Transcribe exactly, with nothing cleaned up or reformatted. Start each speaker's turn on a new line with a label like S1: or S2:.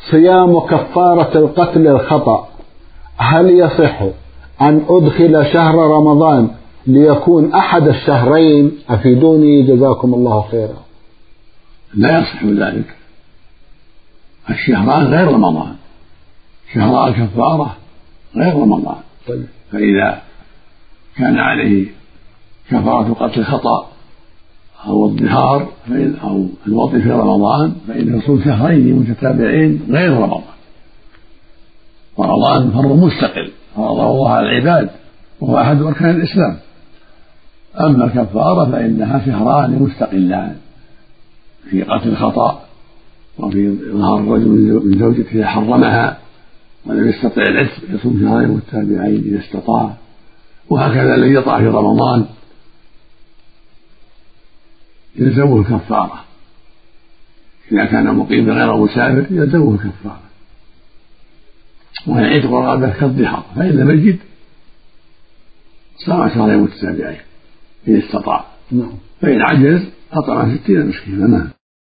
S1: صيام كفارة القتل الخطأ، هل يصح أن أدخل شهر رمضان ليكون أحد الشهرين؟ أفيدوني جزاكم الله خيرا.
S2: لا يصح ذلك، الشهران غير رمضان، شهر الكفارة غير رمضان.
S1: طيب.
S2: فإذا كان عليه كفارة قتل خطأ أو الظهار أو الوطي في رمضان فإنه يصوم شهرين متتابعين غير رمضان. رمضان فرض مستقل فرضه الله على العباد وهو أحد أركان الإسلام، أما الكفارة فإنها شهران مستقلان في قتل خطأ وفي ظهار الرجل من زوجته إذا حرمها ولم يستطع العتق يصوم شهرين متتابعين إذا استطاع، وهكذا الذي يطع في رمضان يلزمه الكفارة إذا كان مقيما غير مسافر يلزمه الكفارة، ويعتق رقبته كالضحى، فإن لم يجد صام شهرين متتابعين إن استطاع، فإن عجز أطعم ستين مسكينا.